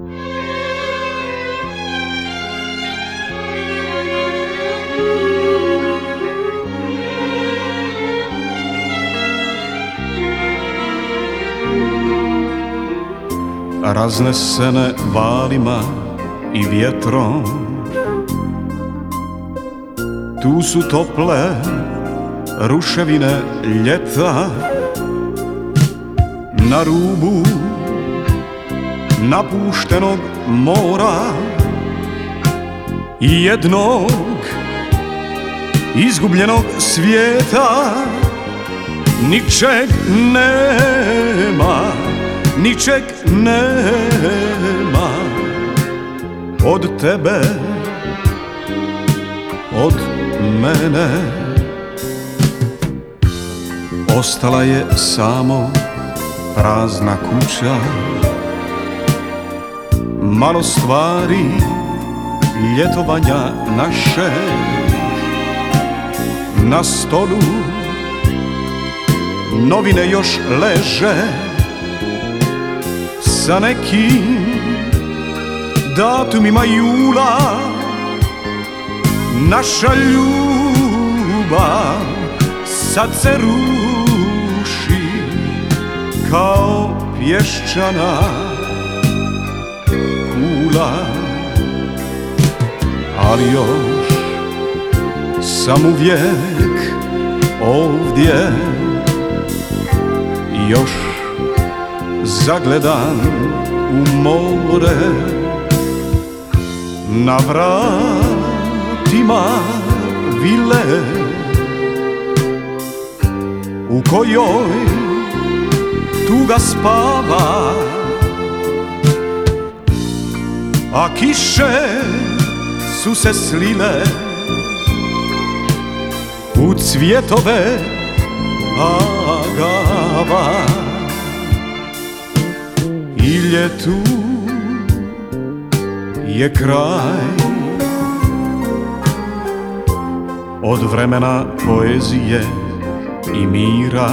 Raznesene valima i vjetrom, tu su tople ruševine ljeta. Na rubu napuštenog mora i jednog izgubljenog svijeta. Ničeg nema, ničeg nema od tebe, od mene. Ostala je samo prazna kuća, malo stvari ljetovanja naše. Na stolu novine još leže sa nekim datumima jula. Naša ljubav sad se ruši kao pješčana kula, ali još sam uvijek ovdje, još zagledan u more. Na vratima vile u kojoj tuga spava, a kiše su se slile u cvjetove agava. I ljetu je kraj, od vremena poezije i mira.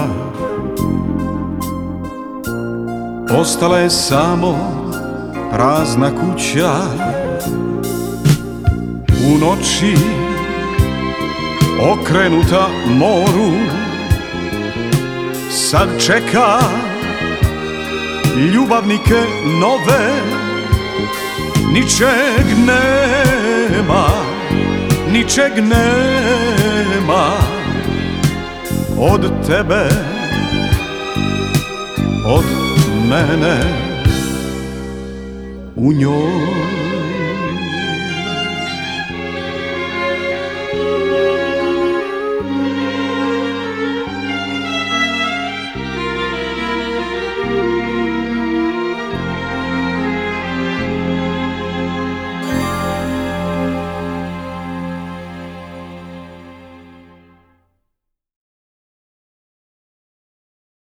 Ostala je samo prazna kuća u noći okrenuta moru. Sad čeka ljubavnike nove. Ničeg nema, ničeg nema od tebe, od mene. U njoj